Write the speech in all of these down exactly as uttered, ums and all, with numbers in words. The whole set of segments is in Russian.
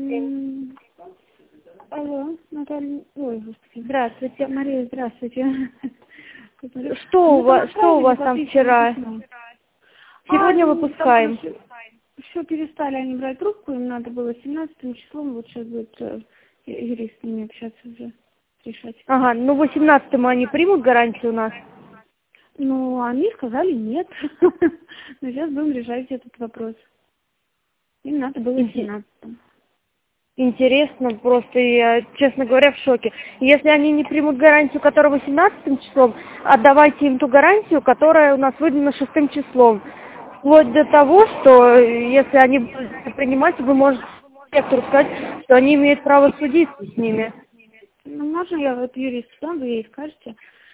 семь. Алло, Наталья. Ой, господи. Здравствуйте, Мария, здравствуйте. Что у вас, что у вас там вчера? Сегодня выпускаем. Все перестали они брать трубку, им надо было семнадцатым числом, вот сейчас будет э, юрист с ними общаться уже, решать. Ага, ну восемнадцатому они примут гарантию у нас? Ну, они сказали нет. Но сейчас будем решать этот вопрос. Им надо было семнадцатым. Интересно, просто я, честно говоря, в шоке. Если они не примут гарантию, которая восемнадцатым числом, отдавайте им ту гарантию, которая у нас выдана шестым числом. Вплоть до того, что если они будут принимать, вы можете директору сказать, что они имеют право судиться с ними. Ну, можно я вот юрист дам, вы ей скажете?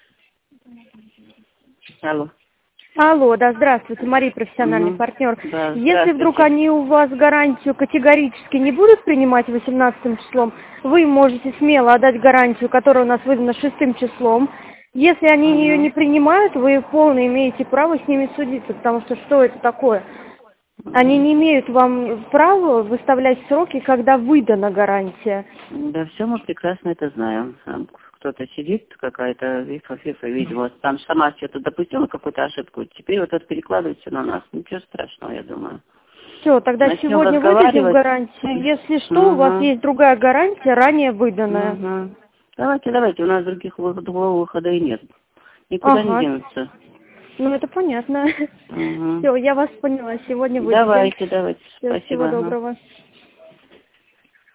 Алло. Алло, да, здравствуйте, Мария, профессиональный Угу. партнер. Да, Если вдруг они у вас гарантию категорически не будут принимать восемнадцатым числом, вы можете смело отдать гарантию, которая у нас выдана шестым числом. Если они угу. ее не принимают, вы полно имеете право с ними судиться, потому что что это такое? Они не имеют вам права выставлять сроки, когда выдана гарантия. Да, все мы прекрасно это знаем. Там кто-то сидит, какая-то ВИФа, ФИФа, видимо, там сама что-то допустила, какую-то ошибку. Теперь вот это перекладывает все на нас. Ничего страшного, я думаю. Все, тогда Начнем сегодня выдадим гарантию. Если что, угу. у вас есть другая гарантия, ранее выданная. Угу. Давайте, давайте, у нас других другого выхода и нет. Никуда ага. не денутся. Ну, это понятно. Угу. Все, я вас поняла. Сегодня выйдем. Давайте, давайте. Всё, Спасибо. всего доброго.